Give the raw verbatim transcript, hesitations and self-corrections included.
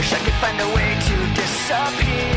wish I could find a way to disappear.